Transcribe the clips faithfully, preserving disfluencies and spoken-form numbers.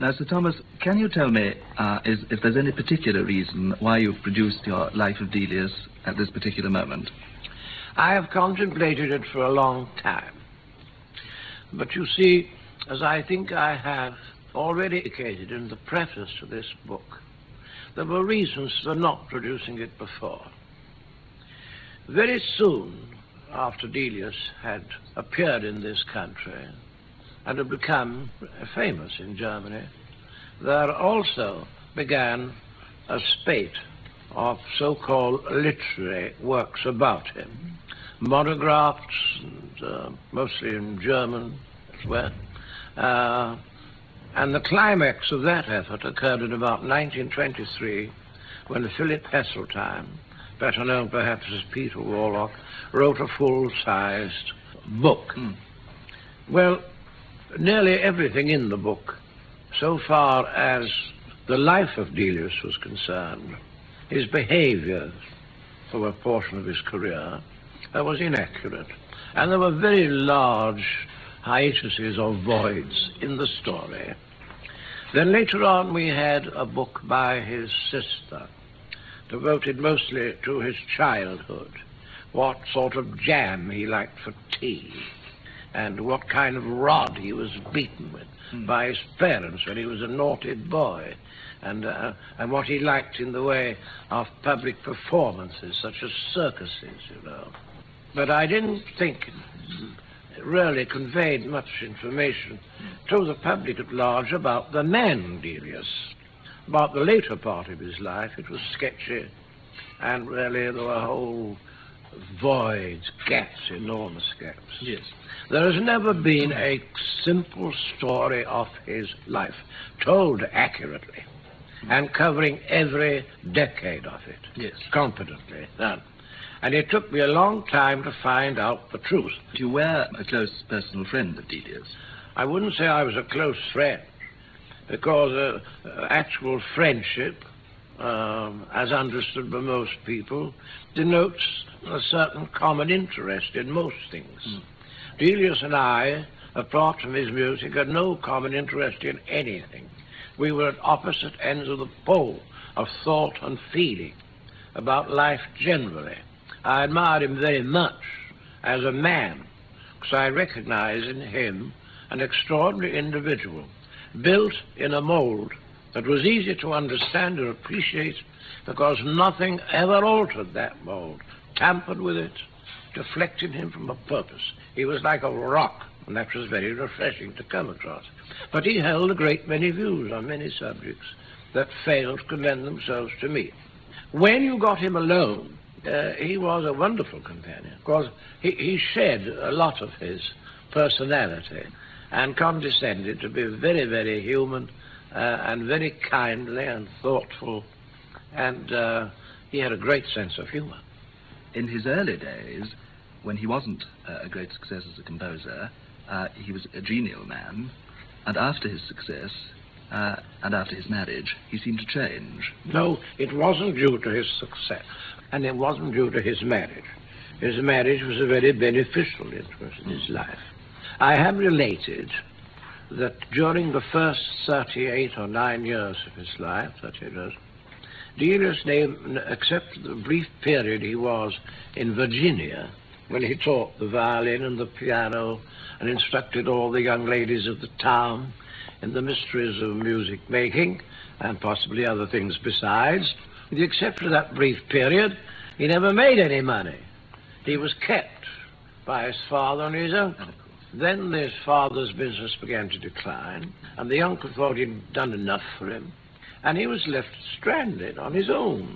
Now, Sir Thomas, can you tell me uh, is, if there's any particular reason why you've produced your Life of Delius at this particular moment? I have contemplated it for a long time. But you see, as I think I have already indicated in the preface to this book, there were reasons for not producing it before. Very soon after Delius had appeared in this country and had become famous in Germany, there also began a spate of so-called literary works about him, monographs, and, uh, mostly in German as well. Uh, and the climax of that effort occurred in about nineteen twenty-three, when Philip Heseltine, better known perhaps as Peter Warlock, wrote a full-sized book. Mm. Well, nearly everything in the book, so far as the life of Delius was concerned, his behavior for a portion of his career, uh, was inaccurate. And there were very large hiatuses or voids in the story. Then later on we had a book by his sister, devoted mostly to his childhood, what sort of jam he liked for tea, and what kind of rod he was beaten with mm. by his parents when he was a naughty boy, and, uh, and what he liked in the way of public performances, such as circuses, you know. But I didn't think it really conveyed much information to the public at large about the man Delius. About the later part of his life, it was sketchy, and really there were whole voids, gaps, enormous gaps. Yes. There has never been a simple story of his life, told accurately, and covering every decade of it. Yes. Competently done. And it took me a long time to find out the truth. You were a close personal friend of Delius. I wouldn't say I was a close friend, because uh, uh, actual friendship, um, as understood by most people, denotes a certain common interest in most things. Mm. Delius and I, apart from his music, had no common interest in anything. We were at opposite ends of the pole of thought and feeling about life generally. I admired him very much as a man, because I recognized in him an extraordinary individual, built in a mold that was easy to understand and appreciate, because nothing ever altered that mold, tampered with it, deflected him from a purpose. He was like a rock, and that was very refreshing to come across. But he held a great many views on many subjects that failed to commend themselves to me. When you got him alone, uh, he was a wonderful companion, because he, he shed a lot of his personality and condescended to be very, very human uh, and very kindly and thoughtful, and uh, he had a great sense of humor. In his early days, when he wasn't uh, a great success as a composer, uh, he was a genial man, and after his success uh, and after his marriage, he seemed to change. No, it wasn't due to his success, and it wasn't due to his marriage. His marriage was a very beneficial interest in his life. I have related that during the first thirty-eight or nine years of his life, thirty-eight years, Delius, name, except the brief period he was in Virginia, when he taught the violin and the piano and instructed all the young ladies of the town in the mysteries of music making and possibly other things besides, with the exception of that brief period, he never made any money. He was kept by his father and his uncle. Then his father's business began to decline, and the uncle thought he'd done enough for him, and he was left stranded on his own.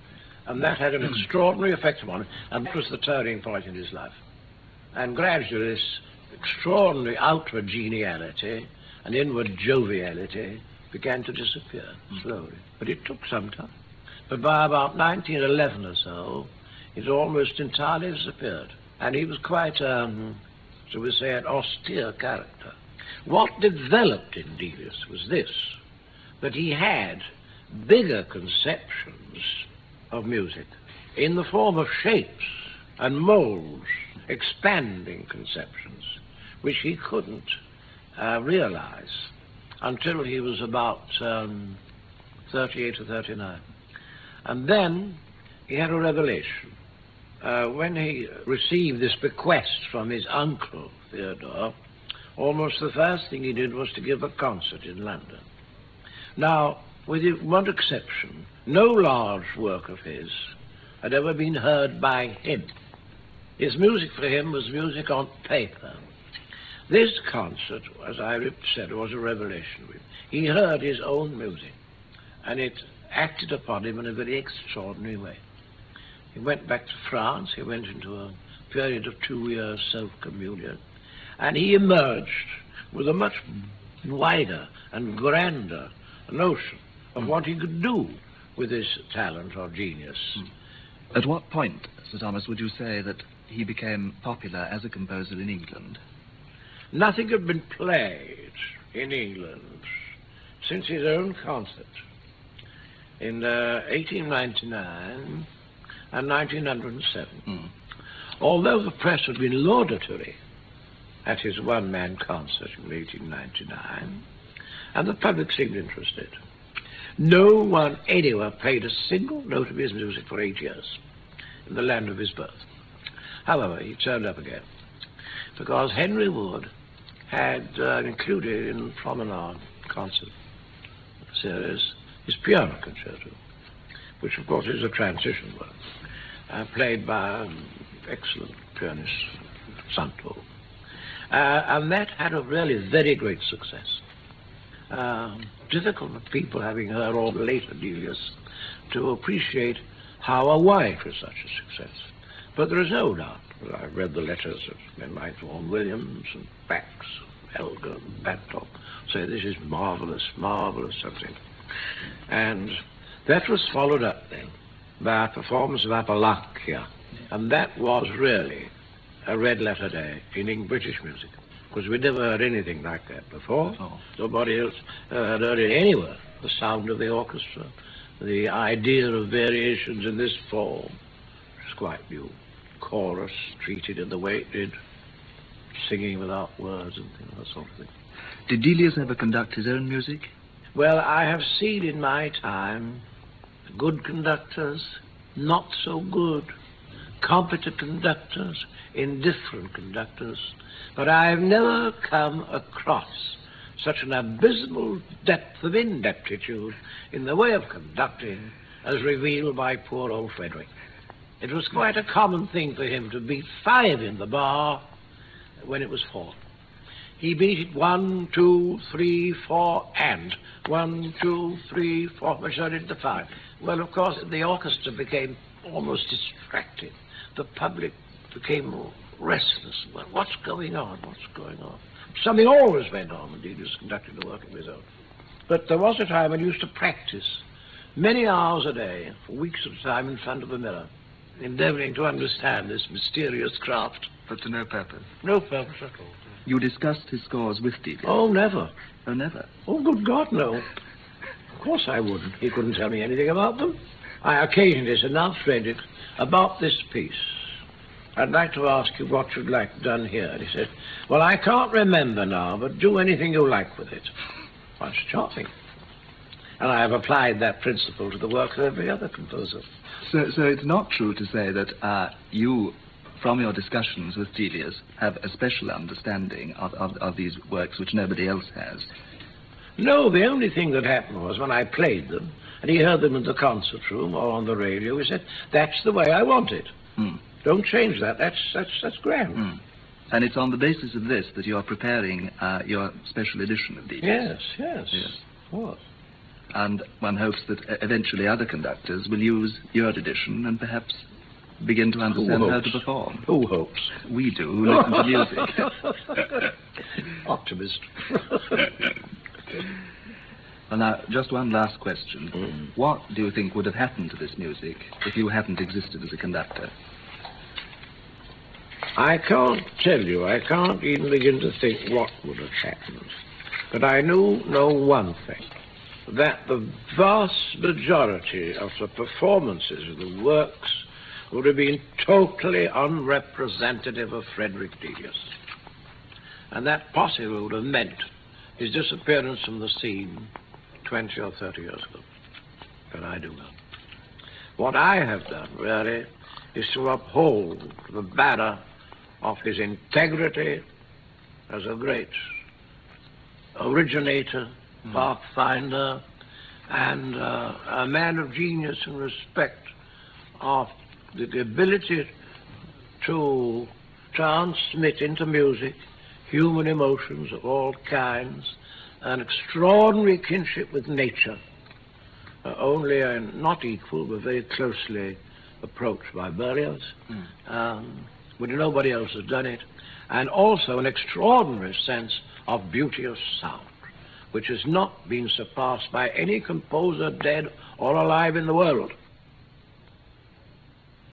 And that had an extraordinary effect upon him, and that was the turning point in his life. And gradually this extraordinary outward geniality and inward joviality began to disappear slowly. But it took some time. But by about nineteen eleven or so, it almost entirely disappeared. And he was quite, um, shall we say, an austere character. What developed in Delius was this, that he had bigger conceptions of music in the form of shapes and molds, expanding conceptions, which he couldn't uh, realize until he was about um, thirty-eight or thirty-nine. And then he had a revelation. Uh, when he received this bequest from his uncle, Theodore, almost the first thing he did was to give a concert in London. Now, with one exception, no large work of his had ever been heard by him. His music for him was music on paper. This concert, as I said, was a revelation to him. He heard his own music, and it acted upon him in a very extraordinary way. He went back to France. He went into a period of two years self-communion, and he emerged with a much wider and grander notion of what he could do with his talent or genius. At what point, Sir Thomas, would you say that he became popular as a composer in England? Nothing had been played in England since his own concert in uh, eighteen ninety-nine and nineteen oh seven. Mm. Although the press had been laudatory at his one-man concert in eighteen ninety-nine, and the public seemed interested, no one anywhere played a single note of his music for eight years in the land of his birth. However, he turned up again, because Henry Wood had uh, included in Promenade concert series his piano concerto, which of course is a transition work, uh, played by an excellent pianist, Santo. Uh, and that had a really very great success. Uh, difficult for people, having heard all the later Delius, to appreciate how a wife is such a success. But there is no doubt. I've read the letters of men like Vaughan Williams and Bax, Elgar, and Babcock, say this is marvelous, marvelous something. And that was followed up then by a performance of Apollonia, and that was really a red letter day in British music, because we'd never heard anything like that before. Oh. Nobody else uh, had heard it anywhere. The sound of the orchestra, the idea of variations in this form, was quite new. Chorus treated in the way it did, singing without words and things, that sort of thing. Did Delius ever conduct his own music? Well, I have seen in my time good conductors, not so good, competent conductors, indifferent conductors, but I have never come across such an abysmal depth of ineptitude in the way of conducting as revealed by poor old Frederick. It was quite a common thing for him to beat five in the bar when it was four. He beat it one, two, three, four, and one, two, three, four, which I did the five. Well, of course, the orchestra became almost distracted. The public became restless. Well, what's going on? What's going on? Something always went on when Delius conducted the work of his own. But there was a time when he used to practice many hours a day, for weeks at a time, in front of a mirror, endeavoring to understand this mysterious craft. But to no purpose? No purpose at all. You discussed his scores with Delius? Oh, never. Oh, never? Oh, good God, no. Of course I wouldn't. He couldn't tell me anything about them. I occasionally said, now, Frederick, about this piece, I'd like to ask you what you'd like done here. And he said, well, I can't remember now, but do anything you like with it. That's charming. And I have applied that principle to the work of every other composer. So, so it's not true to say that uh, you, from your discussions with Delius, have a special understanding of, of, of these works which nobody else has? No, the only thing that happened was when I played them, and he heard them in the concert room or on the radio, he said, that's the way I want it. Mm. Don't change that. That's, that's, that's grand. Mm. And it's on the basis of this that you're preparing uh, your special edition of Delius? Yes, yes. Yes. What? And one hopes that eventually other conductors will use your edition and perhaps begin to understand how to perform. Who hopes? We do, who listen to music. Optimist. Well, now, just one last question. Mm. What do you think would have happened to this music if you hadn't existed as a conductor? I can't tell you. I can't even begin to think what would have happened. But I knew know one thing, that the vast majority of the performances of the works would have been totally unrepresentative of Frederick Delius. And that possibly would have meant his disappearance from the scene twenty or thirty years ago. But I do not. What I have done, really, is to uphold the banner of his integrity as a great originator, mm. pathfinder, and uh, a man of genius in respect of the ability to transmit into music human emotions of all kinds, an extraordinary kinship with nature, uh, only uh, not equal, but very closely approached by Berlioz, mm. um, when nobody else has done it, and also an extraordinary sense of beauty of sound, which has not been surpassed by any composer dead or alive in the world.